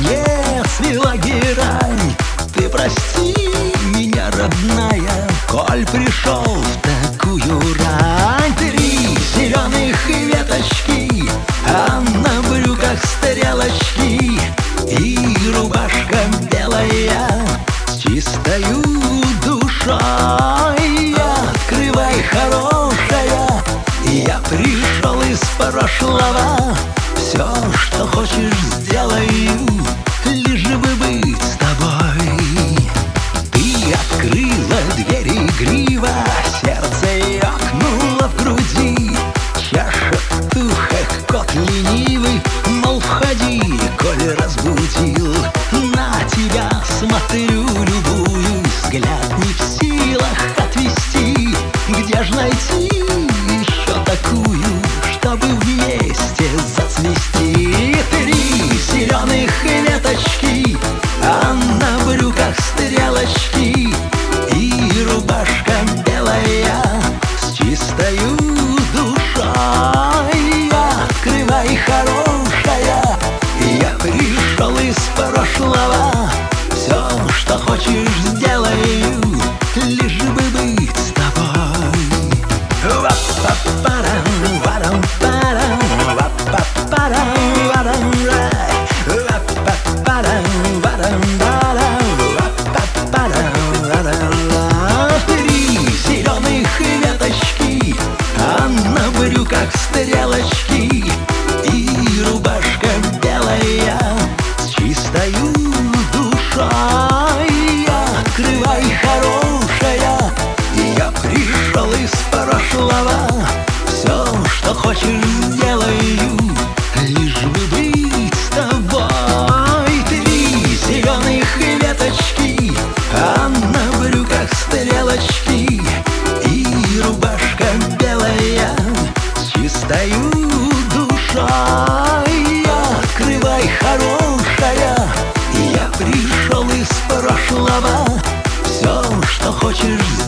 если лагерань. Ты прости меня, родная, коль пришел в такую рань. 3 зеленых веточки, а на брюках стрелочки, и рубашка белая с чистою душой. Открывай, хорошая, я пришел из прошлого. Все, что хочешь, сделаю, лишь бы быть с тобой. Ты открыла дверь игриво, сердце ёкнуло в груди. Чашет в ухах кот ленивый, мол, входи, коль разбудил. На тебя смотрю, любуюсь, взгляд не в силах отвести. Где ж найти еще такую, чтобы вместе зацвести? 3 зеленых веточки, а на брюках стрелочки, и рубашка белая с чистою душой. Открывай, хорошая, я пришел из прошлого. Все, что хочешь, сделаю, лишь бы быть с тобой. Как стрелочки, и рубашка белая с чистою душой. Открывай, хорошая, я пришел из прошлого. Все, что хочешь, сделаю, лишь бы быть с тобой. 3 зеленых веточки, а на брюках стрелочки, и рубашка белая чистою душой. Открывай, хорошая, я пришел из прошлого. Все, что хочешь,